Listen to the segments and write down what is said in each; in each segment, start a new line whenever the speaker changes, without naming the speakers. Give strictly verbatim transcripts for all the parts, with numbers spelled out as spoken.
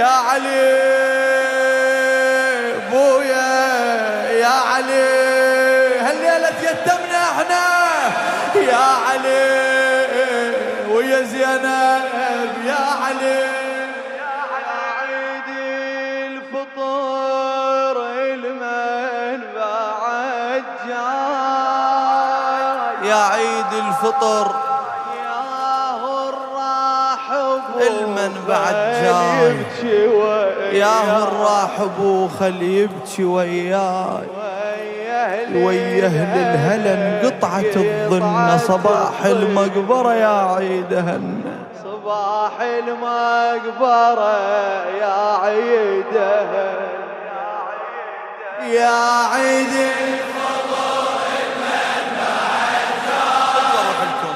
يا علي بويا يا علي هالليلة تيتمنا احنا يا علي ويا زينب يا علي
يا عيد الفطر المن بعد جاي
يا عيد الفطر
يا هو الراحب
المن بعد جاي يا هو الراحب وخل يبكي وياي ويا اهل الهلا انقطعت الظنة صباح المقبرة يا عيد هنا
صباح المقبرة يا عيد
يا عيد الفطر المن بعد جاي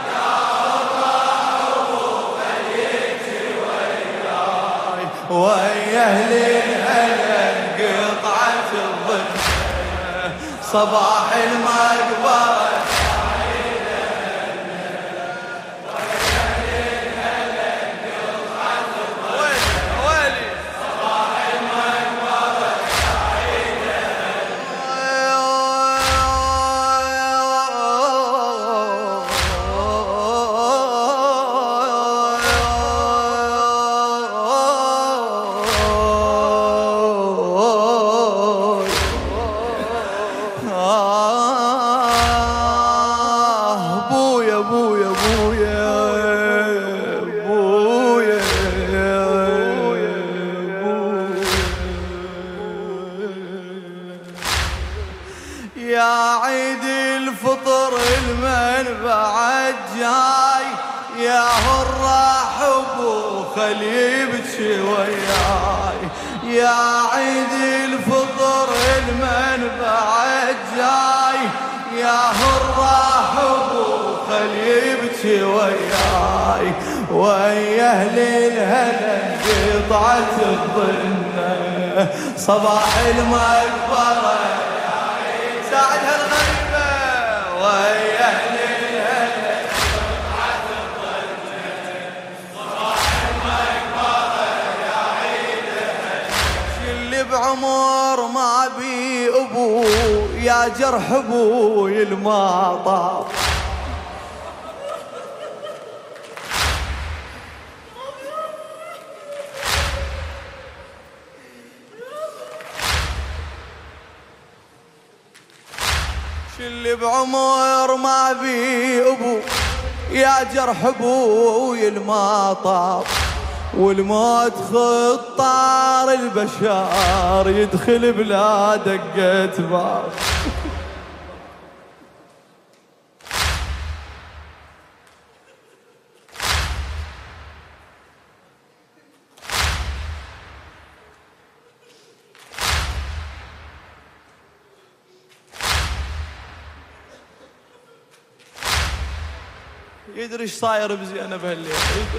ويا اهل الهلا انقطعت الظنة صباح المقبرة يا عيد الفطر المن بعد جاي يا هو الراحب وخل يبكي وياي يا عيد الفطر المن بعد جاي يا هو الراحب وخل يبكي وياي ويا اهل الهلا انقطعت الظنة صباح المقبرة ساعد هالغريبة ويا اهل الهلا انقطعت الظنة صباح المقبرة يا عيد الهلا اللي بعمر ما بي ابو يا جرح ابوي الماطر اللي بعمر ما بي ابو يا جرح ابوي الماطر والموت خطار البشر يدخل بلا دقة باب يدري ايش صاير بزينب هالليل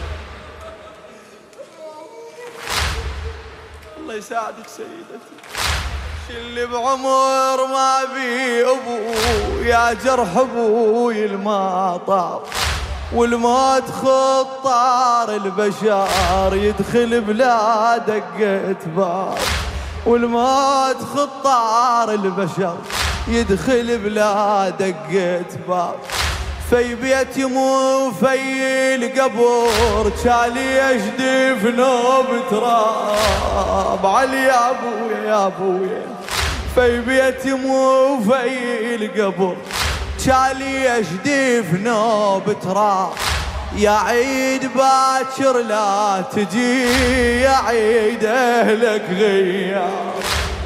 الله يساعدك سيدتي اللي بعمر ما بي ابو يا جرح ابوي الماطر والموت خطار البشر يدخل بلا دقة باب والموت خطار البشر يدخل بلا دقة باب في بيت مو في القبر شالي اشدف نوب تراب علي يا ابويا يا ابويا في بيت مو في القبر شالي اشدف نوب تراب يا عيد باكر لا تجي يا عيد اهلك غياب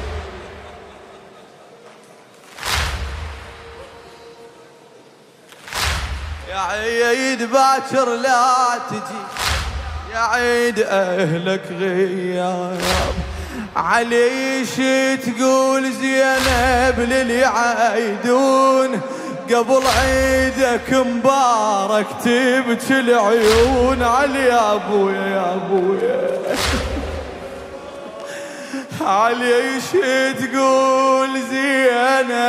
يا عيد باكر لا تجي يا عيد اهلك غياب عليش تقول زينب للي عايدون قبل عيدك مبارك تبكي العيون علي يا ابويا يا ابويا عليش تقول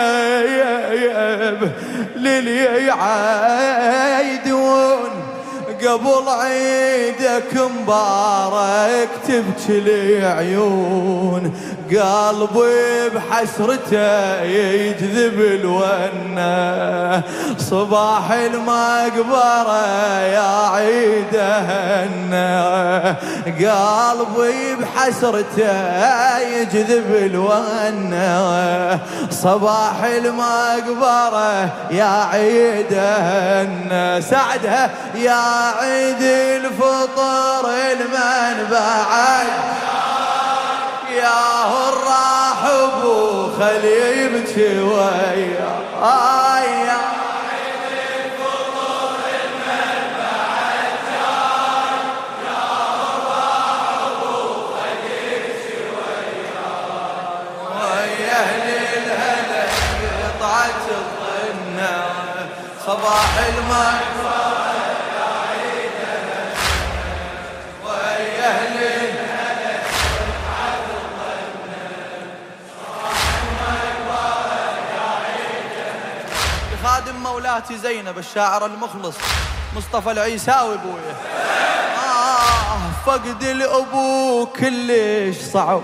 زينب للي يعايدون قبل عيدك مبارك تبكي لي عيون قلبي بحسرته يجذب الونه صباح المقبرة يا عيد هنا قلبي بحسرته يجذب الونه صباح المقبرة يا عيد هنا سعدها يا عيد الفطر المنبعد يا هو الراح ابو خلي يبكي ويا يا عيد الفطر المنبعد يا هو الراح ابو خلي يبكي ويا ويا اهل الهنا قطعت الظنه صباح المقبره خادم مولاتي زينب الشاعر المخلص مصطفى العيساوي بويه آه فقد الأبو كلش صعب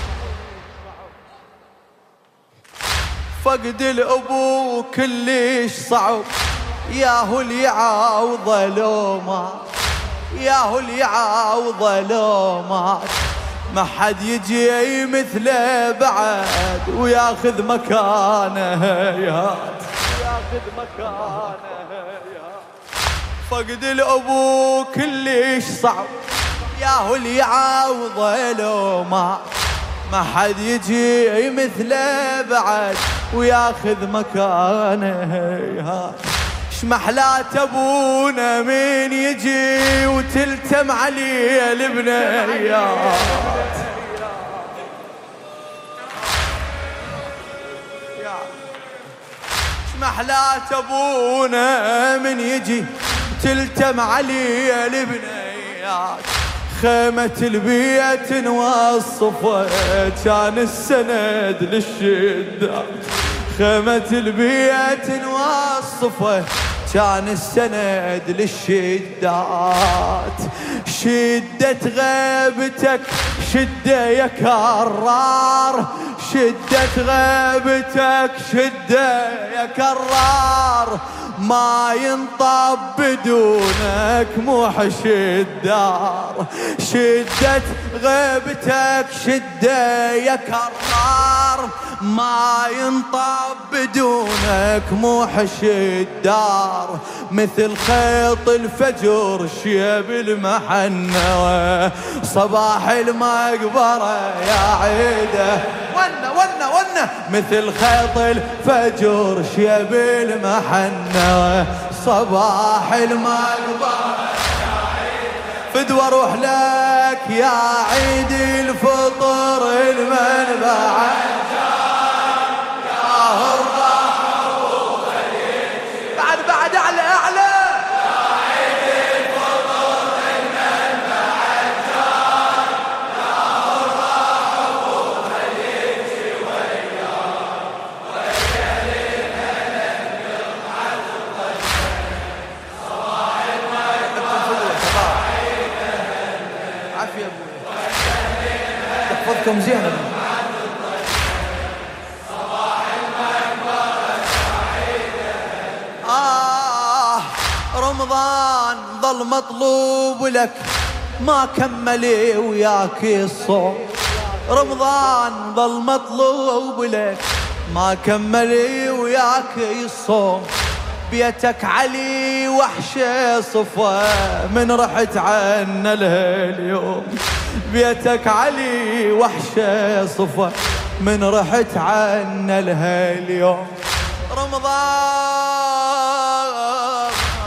فقد الأبو كلش صعب ياهو اللي يعوض لو مات ياهو اللي يعوض لو مات ما حد يجي مثله بعد وياخذ مكانه يات ياخذ مكانه فقد الأبو كلش صعب ياهو اللي يعوض لو مات ما حد يجي مثله بعد وياخذ مكانه هات شمحلات ابونا من يجي وتلتم عليه البنيات شمحلات ابونا من يجي تلتم عليه البنيات خيمة البيت نوصفه كان السند للشدات خيمة البيت نوصفه كان السند للشدات شدة غيبتك شدة يا كرار شدة غيبتك شدة يا كرار ما ينطب بدونك موحش الدار شدة غيبتك شدة يا كرار ما ينطب بدونك موحش الدار مثل خيط الفجر شيب المحنة صباح المقبرة يا عيده ونا ونا ونا مثل خيط الفجر شيب المحنة صباح المقبرة يا عيده فدوى اروح لك يا عيد الفطر المنبعد بعد بعد اعلى اعلى يا عيد الفطر المنبعد يا الراح ابو خليل ويا ويا للهنا قطعت الظن صباح المقبره عافيه ابوي تحفظكم زين رمضان ظل مطلوب لك ما كمل وياك الصوم رمضان ظل مطلوب لك ما كمل وياك الصوم بيتك علي وحشة صفا من رحت عنا اليوم بيتك علي وحشة صفا من رحت عنا اليوم رمضان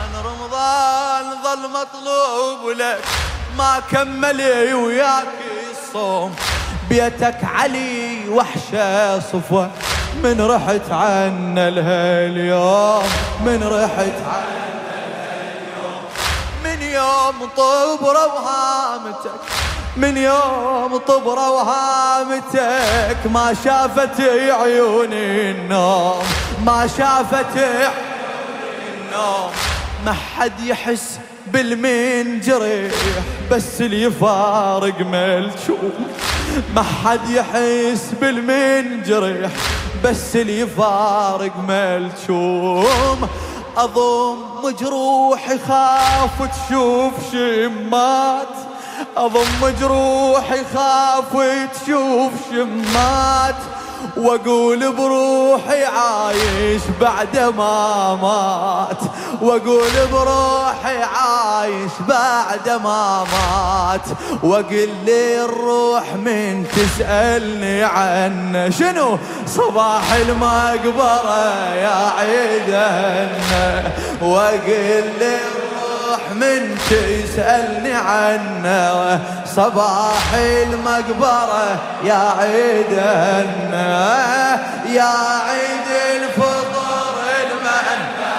ظل مطلوب لك ما كمل وياك الصوم بيتك علي وحشة صفا من رحت عنا اليوم من رحت عنا اليوم من يوم طبر وهامتك من يوم طبر وهامتك ما شافت عيوني النوم ما شافت عيوني النوم ما حد يحس بالمنجرح بس اللي يفارق ملشوم، ما حد يحس بالمنجرح بس اللي يفارق ملشوم. أضم جروحي خاف تشوف شمات، أضم جروحي خاف تشوف شمات، واقول بروحي عايش بعد ما مات، واقول بروحي عايش بعد ما مات. واقول لي الروح من تسألني عنه شنو صباح المقبرة يا عيدنا، واقول لي من تسألني عنه صباح المقبرة يا عيدنا، يا عيد الفطر المنفعة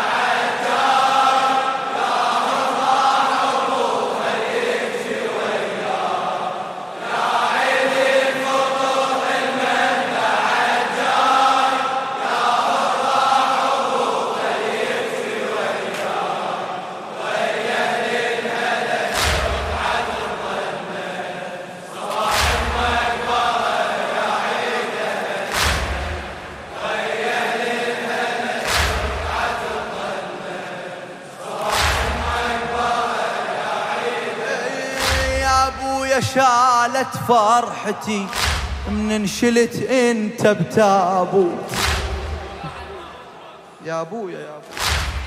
يا فرح أبوك يمشي وياه، يا عيد الفطر المنفعة يا فرح أبوك يمشي وياه، شالت فرحتي من انشلت انت بتابوت. يا ابويا يا ابويا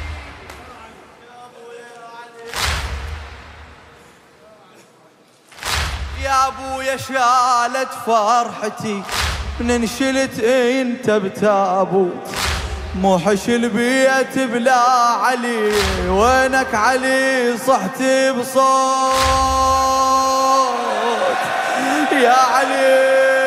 يا ابويا شالت فرحتي من انشلت انت بتابوت، مو حش البيت بلا علي وينك علي صحت بصوت، يا علي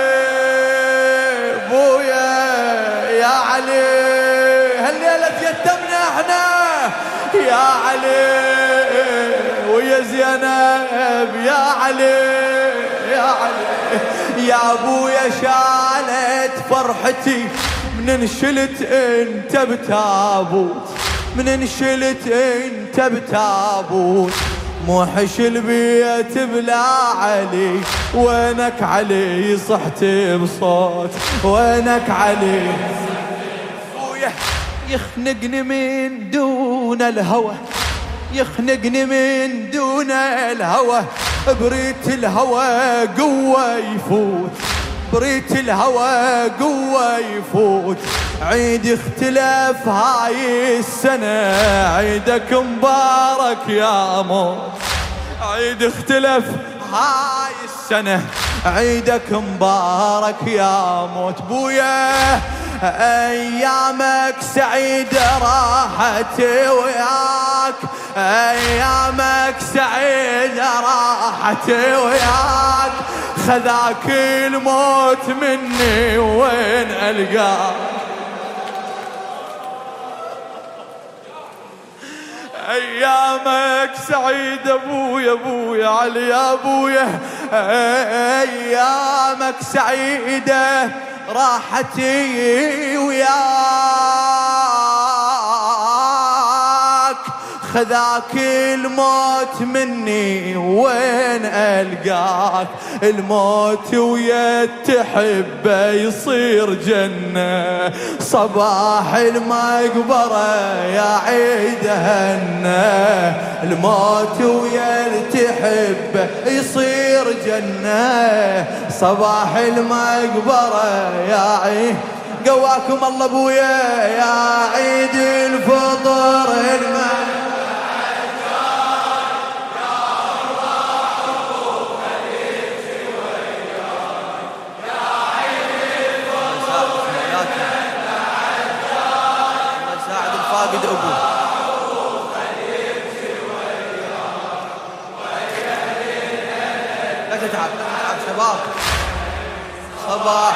بويا يا علي هالليلة تيتمنا احنا، يا علي ويا زينب يا علي يا علي، يا ابويا شالت فرحتي من انشلت انت بتابوت، من انشلت انت بتابوت، مو حش البيت بلا علي وينك علي صحت بصوت، وينك علي ابويا يخنقني من دون الهوى، يخنقني من دون الهوى، بريت الهوى قوة يفوت، بريت الهوى قوة يفوت، عيد اختلاف هاي السنة عيدك مبارك يا موت، عيد اختلاف هاي السنة عيدك مبارك يا موت. بويا ايامك سعيدة راحت وياك، ايامك سعيدة راحت وياك، خذاك الموت مني وين القاك، ايامك سعيدة ابويا ابويا علي يا ابويا، ايامك سعيدة راحتي وياك، خذاك الموت مني وين القاك، الموت ويا تحبه يصير جنة، صباح المقبرة يا عيد هنا، الموت ويا تحبه يصير جنة، صباح المقبرة يا عيد. قواكم الله ابويا يا عيد الفطر المنفعة فاقد أبوه لا تتعب تتعب شباب. صباح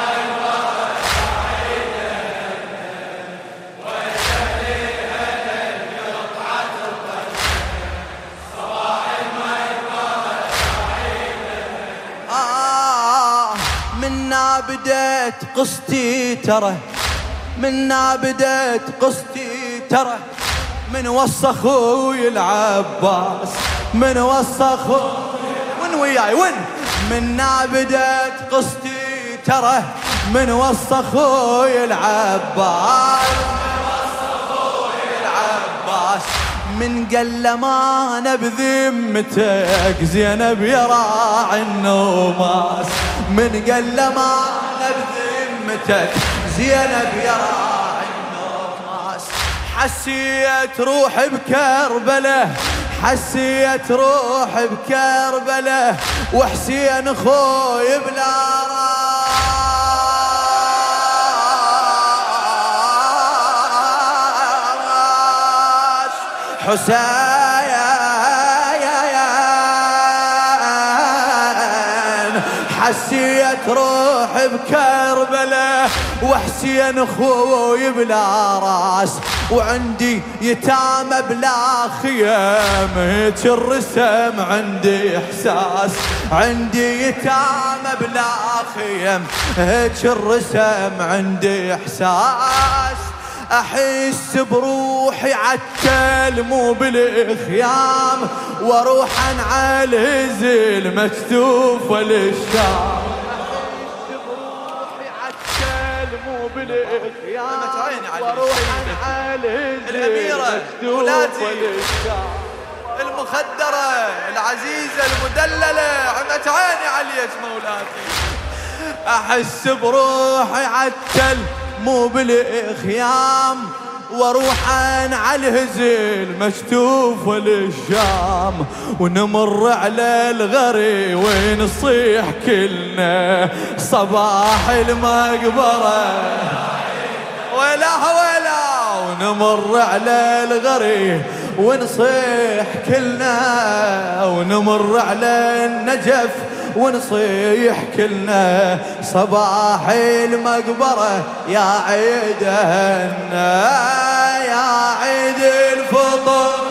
آه منا بديت قصتي ترى، منا بديت قصتي ترى، من وصى اخوي العباس من وصى اخوي وين وياي وين منا بدت قصتي ترى من وصى اخوي العباس من وصى اخوي العباس من قال ما انا بذمتك زينب يا راعي النوماس من قال ما انا بذمتك زينب يا راعي النوماس حسيت روحي بكربله حسيت روحي بكربله وحسين اخوي بلا راس حسين حسيت روحي بكربله وحسين اخوي بلا راس وعندي يتامى بلا خيام هيك الرسم عندي احساس عندي يتامى بلا خيام هيك الرسم عندي احساس احس بروحي عالتل مو بالخيام واروح على الهزل مكتوف للشام مو بالخيام واروح على الهزل
الأميرة
مولاتي
المخدرة العزيزة المدللة عمت عيني عليك مولاتي
احس بروحي عالتل مو بالخيام واروح على الهزل مشتوف للشام ونمر على الغري ونصيح كلنا صباح المقبرة ولا ولا ونمر على الغري ونصيح كلنا ونمر على النجف ونصيح كلنا صباح المقبرة يا عيد هنا يا عيد الفطر